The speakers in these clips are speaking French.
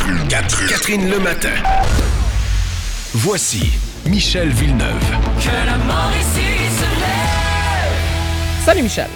Catherine Lematin. Voici Michel Villeneuve. Que la Mauricie se lève. Salut Michel.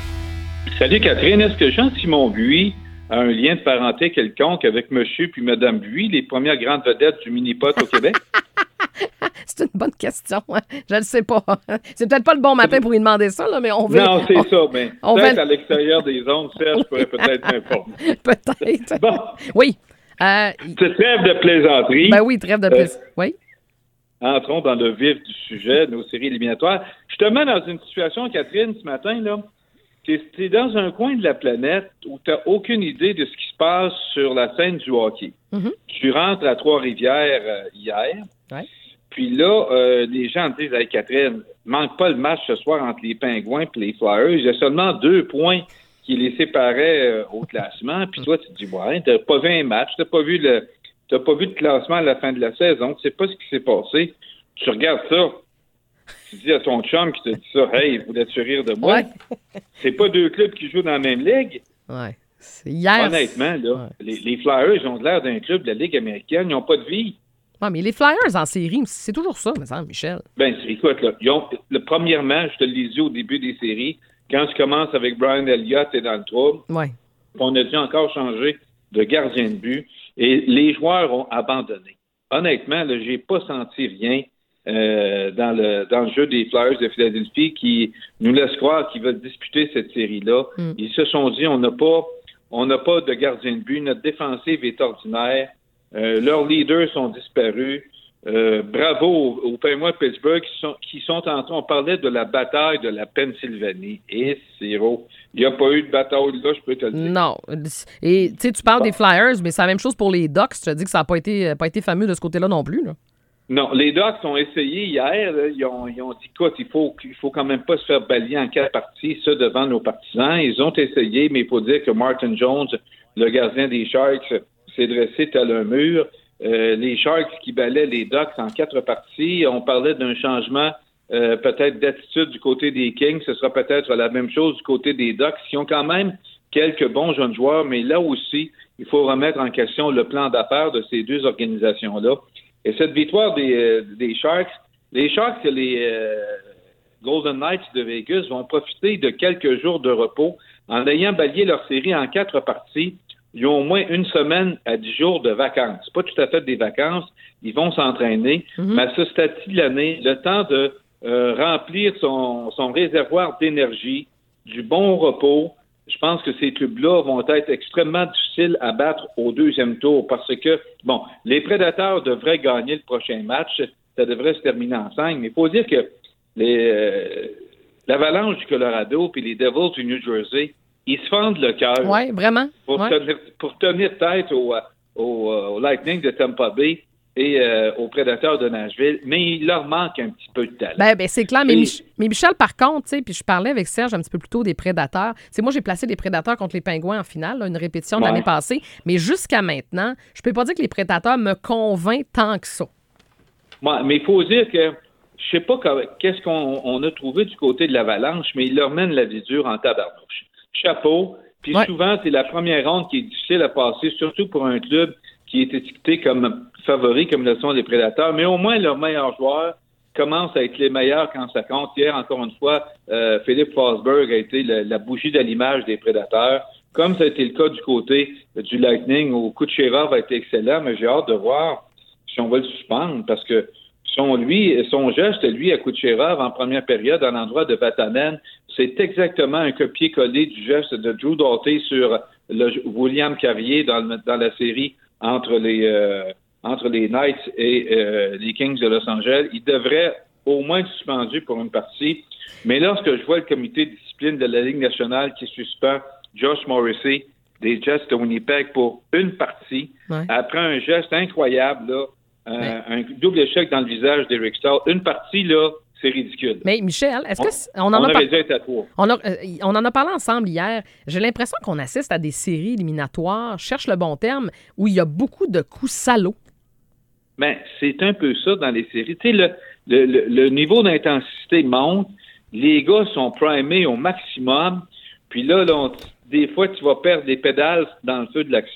Salut Catherine, est-ce que Jean-Simon Buis a un lien de parenté quelconque avec Monsieur puis Madame Buis, les premières grandes vedettes du mini-pot au Québec? C'est une bonne question. Hein? Je ne sais pas. C'est peut-être pas le bon matin pour lui demander ça, là, mais on veut... Non, c'est ça. Mais peut-être à l'extérieur des ondes, Serge pourrait peut-être m'informer. Peut-être. Bon. Oui. C'est trêve de plaisanterie. Ben oui, trêve de plaisanterie. Oui. Entrons dans le vif du sujet de nos séries éliminatoires. Je te mets dans une situation, Catherine, ce matin, là. T'es dans un coin de la planète où tu n'as aucune idée de ce qui se passe sur la scène du hockey. Mm-hmm. Tu rentres à Trois-Rivières hier. Ouais. Puis là, les gens te disent, hey, Catherine, manque pas le match ce soir entre les Pingouins et les Flyers. Il y a seulement 2 points qui les séparaient au classement. Puis toi, tu te dis, ouais, t'as pas vu un match, t'as pas vu de classement à la fin de la saison, tu sais pas ce qui s'est passé. Tu regardes ça, tu dis à ton chum qui te dit ça, hey, voulais-tu rire de moi? Ouais. C'est pas 2 clubs qui jouent dans la même ligue. Ouais. C'est hier. Honnêtement, là, ouais. les Flyers, ils ont l'air d'un club de la Ligue américaine, ils n'ont pas de vie. Oui, mais les Flyers en série, c'est toujours ça, me semble, Michel. Ben, écoute, là, premièrement, je te le disais au début des séries, quand tu commences avec Brian Elliott, t'es dans le trouble. Ouais. On a dû encore changer de gardien de but et les joueurs ont abandonné. Honnêtement, là, j'ai pas senti rien dans le jeu des Flyers de Philadelphie qui nous laisse croire qu'ils veulent disputer cette série-là. Ils se sont dit, on n'a pas de gardien de but, notre défensive est ordinaire. Leurs leaders sont disparus. Bravo aux Penguins de Pittsburgh qui sont en train. On parlait de la bataille de la Pennsylvanie. Et c'est gros. Il n'y a pas eu de bataille là, je peux te le dire. Non. Et tu sais, tu parles des Flyers, mais c'est la même chose pour les Ducks. Je te dis que ça n'a pas été fameux de ce côté-là non plus, là. Non, les Ducks ont essayé hier. Là, ils ont dit, écoute, il faut quand même pas se faire balayer en 4 parties, ça devant nos partisans. Ils ont essayé, mais il faut dire que Martin Jones, le gardien des Sharks, s'est dressé tel un mur. Les Sharks qui balaient les Ducks en 4 parties, on parlait d'un changement peut-être d'attitude du côté des Kings. Ce sera peut-être la même chose du côté des Ducks, qui ont quand même quelques bons jeunes joueurs, mais là aussi, il faut remettre en question le plan d'affaires de ces 2 organisations-là. Et cette victoire des Sharks, les Sharks et les Golden Knights de Vegas vont profiter de quelques jours de repos en ayant balayé leur série en 4 parties. Ils ont au moins 1 semaine à 10 jours de vacances. C'est pas tout à fait des vacances. Ils vont s'entraîner. Mais à ce stade-ci de l'année, le temps de remplir son réservoir d'énergie, du bon repos, je pense que ces clubs-là vont être extrêmement difficiles à battre au 2e tour parce que, bon, les Prédateurs devraient gagner le prochain match. Ça devrait se terminer en 5. Mais il faut dire que l'Avalanche du Colorado puis les Devils du New Jersey, ils se fendent le cœur. Oui, vraiment. Pour tenir tête au Lightning de Tampa Bay et aux Prédateurs de Nashville, mais il leur manque un petit peu de talent. Ben c'est clair, mais Michel, par contre, tu sais, puis je parlais avec Serge un petit peu plus tôt des Prédateurs. C'est moi, j'ai placé les Prédateurs contre les Pingouins en finale, là, une répétition de l'année passée, mais jusqu'à maintenant, je peux pas dire que les Prédateurs me convainquent tant que ça. Ouais, mais il faut dire que je sais pas qu'est-ce qu'on a trouvé du côté de l'Avalanche, mais ils leur mènent la vie dure en tabarnouche. Chapeau. Puis souvent, c'est la première ronde qui est difficile à passer, surtout pour un club qui est étiqueté comme favori, comme le sont les Prédateurs. Mais au moins, leurs meilleurs joueurs commencent à être les meilleurs quand ça compte. Hier, encore une fois, Philippe Forsberg a été la bougie d'allumage des Prédateurs. Comme ça a été le cas du côté du Lightning, où Kucherov a été excellent, mais j'ai hâte de voir si on va le suspendre, parce que son geste, lui, à Kucherov, en première période, à l'endroit de Vatanen, c'est exactement un copier-coller du geste de Drew Doughty sur William Carrier dans la série entre les Knights et les Kings de Los Angeles. Il devrait au moins être suspendu pour une partie. Mais lorsque je vois le comité de discipline de la Ligue nationale qui suspend Josh Morrissey des Jets de Winnipeg pour une partie, après un geste incroyable, là, un double échec dans le visage d'Eric Staal, une partie, là, c'est ridicule. Mais Michel, est-ce que on avait dû être à 3. On en a parlé ensemble hier. J'ai l'impression qu'on assiste à des séries éliminatoires, cherche le bon terme, où il y a beaucoup de coups salauds. Ben, c'est un peu ça dans les séries. Tu sais, le niveau d'intensité monte, les gars sont primés au maximum, puis là des fois, tu vas perdre des pédales dans le feu de l'action.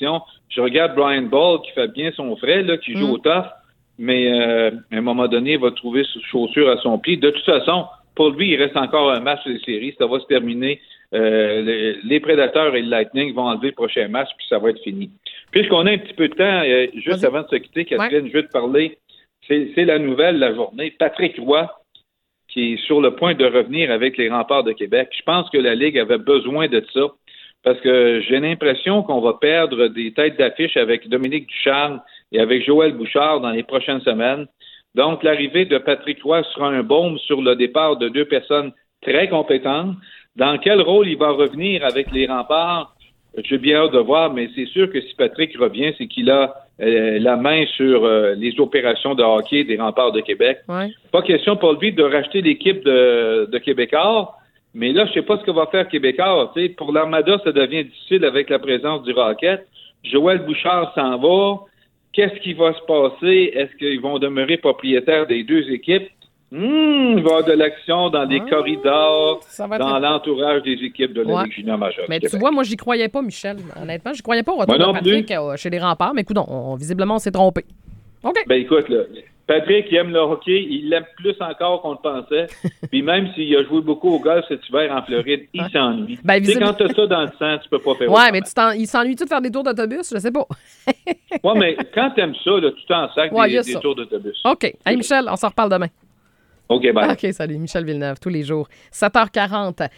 Je regarde Brian Ball qui fait bien son frais, là, qui joue au tough, mais à un moment donné, il va trouver chaussure à son pied. De toute façon, pour lui, il reste encore un match des séries. Ça va se terminer. Les Prédateurs et le Lightning vont enlever le prochain match, puis ça va être fini. Puisqu'on a un petit peu de temps, juste avant de se quitter, Catherine, je veux te parler. C'est la nouvelle de la journée. Patrick Roy, qui est sur le point de revenir avec les Remparts de Québec. Je pense que la Ligue avait besoin de ça, parce que j'ai l'impression qu'on va perdre des têtes d'affiche avec Dominique Ducharme et avec Joël Bouchard dans les prochaines semaines. Donc, l'arrivée de Patrick Roy sera un baume sur le départ de deux personnes très compétentes. Dans quel rôle il va revenir avec les Remparts? J'ai bien hâte de voir, mais c'est sûr que si Patrick revient, c'est qu'il a la main sur les opérations de hockey des Remparts de Québec. Ouais. Pas question pour lui de racheter l'équipe de Québécois, mais là, je sais pas ce que va faire Québécois. Tu sais, pour l'Armada, ça devient difficile avec la présence du Rocket. Joël Bouchard s'en va. Qu'est-ce qui va se passer? Est-ce qu'ils vont demeurer propriétaires des deux équipes? Il va y avoir de l'action dans les corridors, dans l'entourage des équipes de la Ligue junior majeure. Mais tu vois, moi, j'y croyais pas, Michel. Honnêtement, j'y croyais pas au retour de Patrick chez les Remparts. Mais écoute, visiblement, on s'est trompé. OK. Ben écoute, là, Patrick, il aime le hockey. Il l'aime plus encore qu'on le pensait. Puis même s'il a joué beaucoup au golf cet hiver en Floride, il s'ennuie. Ben, tu sais, quand tu as ça dans le sang, tu peux pas faire ouais, mais il s'ennuie-tu de faire des tours d'autobus? Je sais pas. Ouais, mais quand tu aimes ça, là, tu t'en sacs des tours d'autobus. OK. Hey, Michel, on s'en reparle demain. OK, bye. OK, salut. Michel Villeneuve, tous les jours. 7h40.